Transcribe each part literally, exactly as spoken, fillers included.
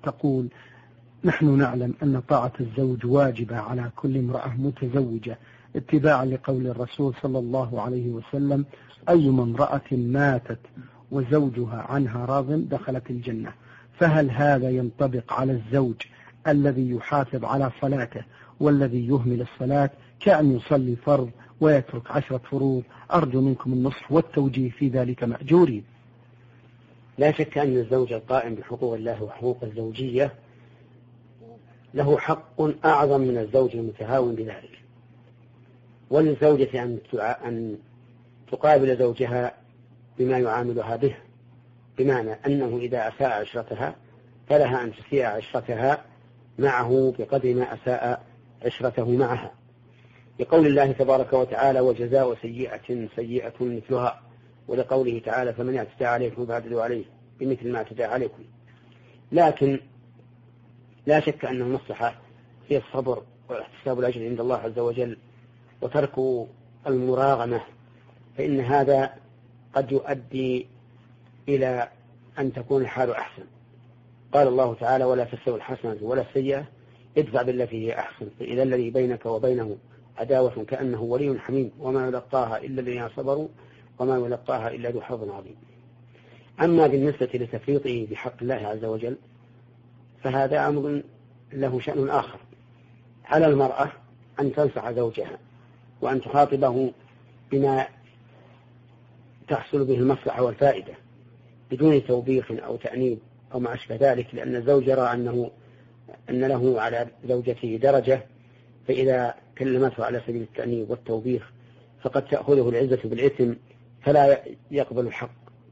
تقول: نحن نعلم أن طاعة الزوج واجبة على كل امرأة متزوجة اتباعا لقول الرسول صلى الله عليه وسلم: أيما امرأة ماتت وزوجها عنها راض دخلت الجنة. فهل هذا ينطبق على الزوج الذي يحافظ على صلاته والذي يهمل الصلاة كأن يصلي فرض ويترك عشرة فروض؟ أرجو منكم النصح والتوجيه في ذلك مأجورين. لا شك أن الزوج القائم بحقوق الله وحقوق الزوجية له حق أعظم من الزوج المتهاون بذلك، وللزوجة أن تقابل زوجها بما يعاملها به، بمعنى أنه إذا أساء عشرتها فلها أن تسيء عشرتها معه بقدر ما أساء عشرته معها، لقول الله تبارك وتعالى: وجزاء سيئة سيئة مثلها، ولقوله تعالى: فمن اعتدى عليكم فاعتدوا عليه بمثل ما اعتدى عليكم. لكن لا شك أن المصلحة هي الصبر واحتساب الأجر عند الله عز وجل وترك المراغمة، فإن هذا قد يؤدي إلى أن تكون الحال أحسن. قال الله تعالى: ولا تستوي الحسنة ولا السيئة ادفع بالتي هي أحسن، فإذا الذي بينك وبينه عداوة كأنه ولي حميم وما يلقاها إلا الذين صبروا وما يلقاها إلا ذو حظ عظيم. أما بالنسبة لتفريطه بحق الله عز وجل فهذا أمر له شأن آخر. على المرأة أن تنصح زوجها وأن تخاطبه بما تحصل به المصلحة والفائدة بدون توبيخ أو تأنيب أو ما أشبه ذلك، لأن الزوج يرى أنه أن له على زوجته درجة، فإذا كلمته على سبيل التأنيب والتوبيخ فقد تأخذه العزة بالإثم فلا يقبل الحق.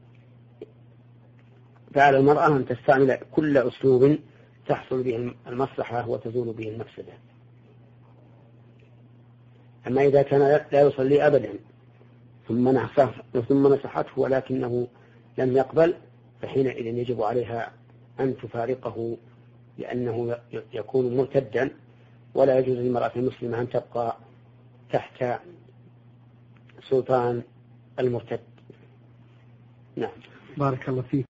فعلى المرأة أن تستعمل كل أسلوب تحصل به المصلحة وتزول به المفسدة. أما إذا كان لا يصلي أبدا ثم نصحته ولكنه لم يقبل فحينئذ يجب عليها أن تفارقه، لأنه يكون مرتدا، ولا يجوز للمرأة المسلمة أن تبقى تحت سلطان المرتد. نعم. بارك الله فيك.